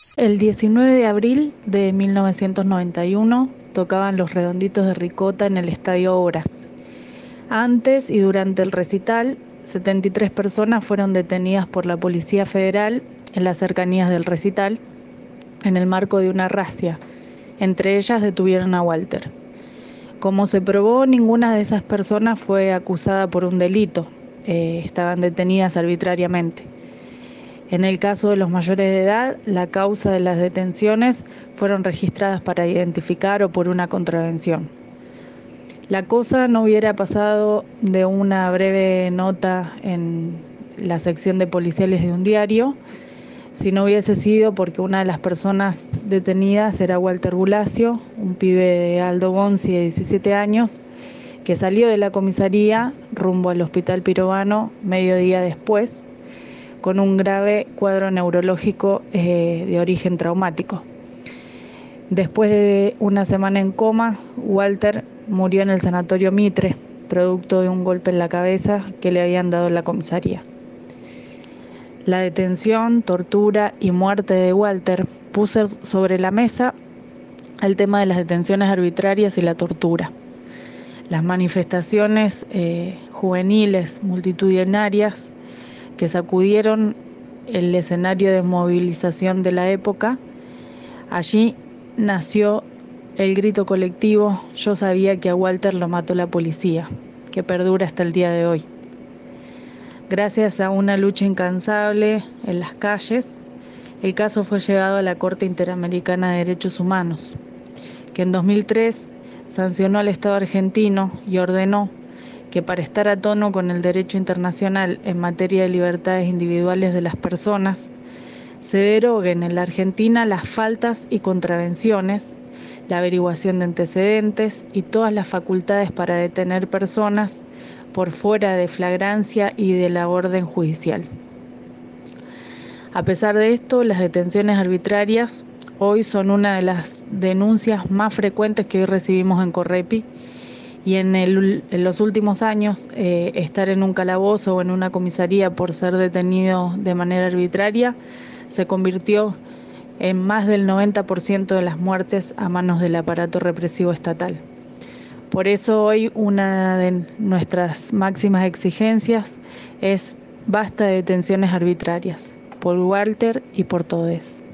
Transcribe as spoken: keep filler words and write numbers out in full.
El diecinueve de abril de mil novecientos noventa y uno tocaban Los Redonditos de Ricota en el Estadio Obras. Antes y durante el recital, setenta y tres personas fueron detenidas por la Policía Federal en las cercanías del recital en el marco de una razzia. Entre ellas detuvieron a Walter. Como se probó, ninguna de esas personas fue acusada por un delito. Eh, estaban detenidas arbitrariamente. En el caso de los mayores de edad, la causa de las detenciones fueron registradas para identificar o por una contravención. La cosa no hubiera pasado de una breve nota en la sección de policiales de un diario si no hubiese sido porque una de las personas detenidas era Walter Bulacio, un pibe de Aldo Bonzi de diecisiete años, que salió de la comisaría rumbo al Hospital Pirovano medio día después, con un grave cuadro neurológico eh, de origen traumático. Después de una semana en coma, Walter murió en el sanatorio Mitre, producto de un golpe en la cabeza que le habían dado en la comisaría. La detención, tortura y muerte de Walter puso sobre la mesa el tema de las detenciones arbitrarias y la tortura. Las manifestaciones eh, juveniles multitudinarias que sacudieron el escenario de movilización de la época. Allí nació el grito colectivo "Yo sabía que a Walter lo mató la policía", que perdura hasta el día de hoy. Gracias a una lucha incansable en las calles, el caso fue llevado a la Corte Interamericana de Derechos Humanos, que en dos mil tres sancionó al Estado argentino y ordenó que para estar a tono con el derecho internacional en materia de libertades individuales de las personas, se deroguen en la Argentina las faltas y contravenciones, la averiguación de antecedentes y todas las facultades para detener personas por fuera de flagrancia y de la orden judicial. A pesar de esto, las detenciones arbitrarias hoy son una de las denuncias más frecuentes que hoy recibimos en Correpi. Y en, el, en los últimos años, eh, estar en un calabozo o en una comisaría por ser detenido de manera arbitraria se convirtió en más del noventa por ciento de las muertes a manos del aparato represivo estatal. Por eso hoy una de nuestras máximas exigencias es basta de detenciones arbitrarias, por Walter y por todes.